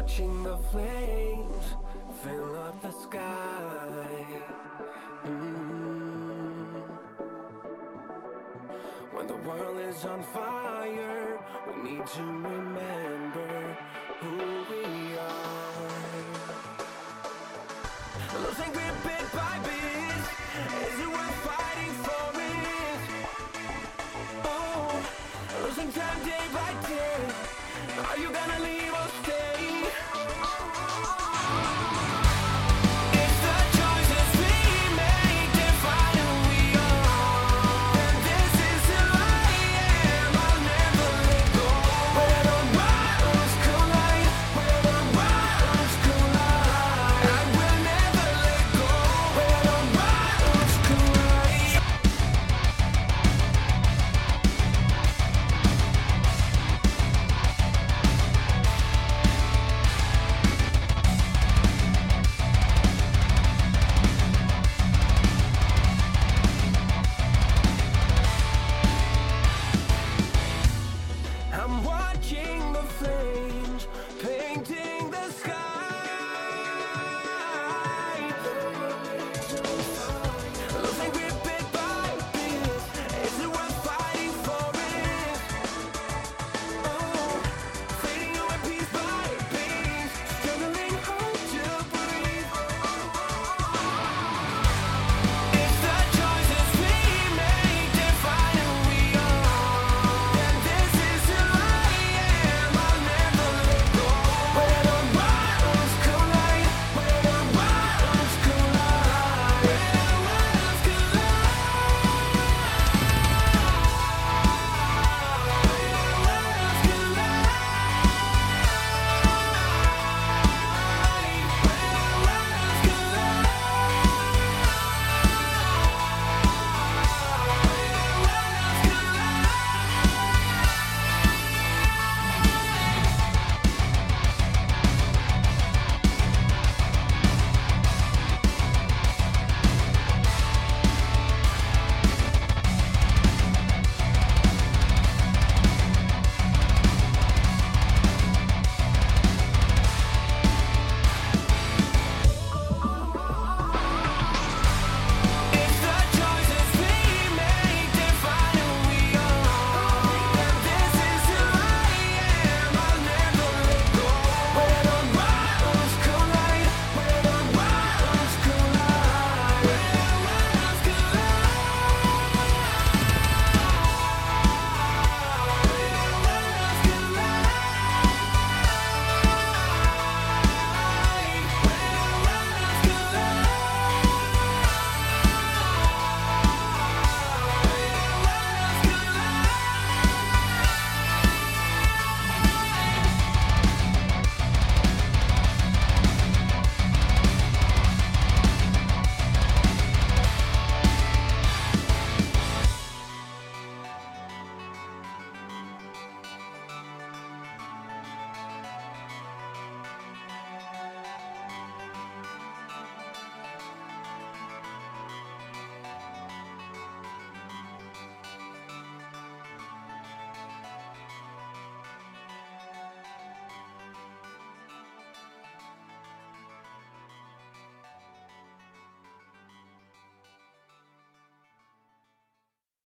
watching the flames fill up the sky. When the world is on fire, we need to remember who we are. Losing grip bit by bit, is it worth fighting for it? Oh, losing time day by day, are you gonna leave or stay? It's the choices we make define who we are. And this is who I am, I'll never let go. Where the worlds collide, where the worlds collide, I will never let go. Where the worlds collide. I'm watching the flames painting